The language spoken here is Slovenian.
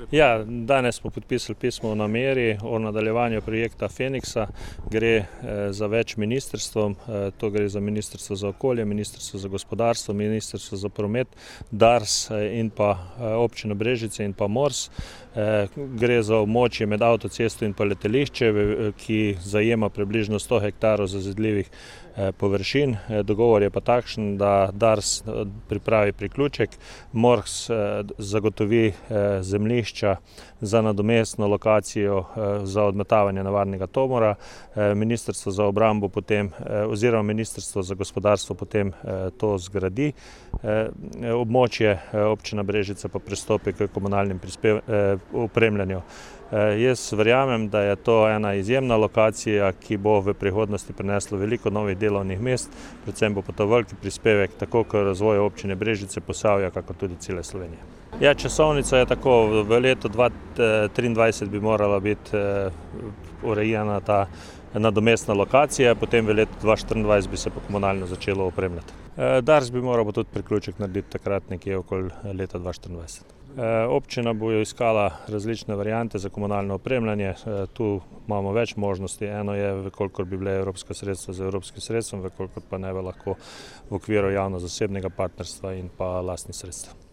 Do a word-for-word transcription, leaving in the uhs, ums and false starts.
Ja, danes smo podpisali pismo o nameri o nadaljevanju projekta Feniksa. Gre za več ministrstvom, to gre za Ministrstvo za okolje, Ministrstvo za gospodarstvo, Ministrstvo za promet, Dars in pa občino Brežice in pa Mors. Gre za območje med avtocesto in pa letališče, ki zajema približno sto hektarov zazidljivih površin. Dogovor je pa takšen, da Dars pripravi priključek, Mors zagotovi zemljišča za nadomestno lokacijo za odmetavanje nevarnega tovora, Ministrstvo za obrambo potem oziroma Ministrstvo za gospodarstvo potem to zgradi. Območje občina Brežice pa pristopi k komunalnim opremljanju. Jaz verjamem, da je to ena izjemna lokacija, ki bo v prihodnosti prinesla veliko novih delovnih mest, predvsem bo pa to veliki prispevek tako k razvoju občine Brežice, Posavja, kakor tudi cele Slovenije. Ja, časovnica je tako, v letu dva tisoč triindvajset bi morala biti urejena ta nadomestna lokacija, potem v letu dva tisoč štiriindvajset bi se pa komunalno začelo opremljati. Dars bi moral tudi priključek narediti takrat nekje okoli leta dva tisoč štiriindvajset. Občina bo iskala različne variante za komunalno opremljanje. Tu imamo več možnosti. Eno je, kolikor bi bile evropska sredstva z evropskim sredstvom, kolikor pa ne bi lahko v okviru javno-zasebnega partnerstva in pa lastnih sredstev.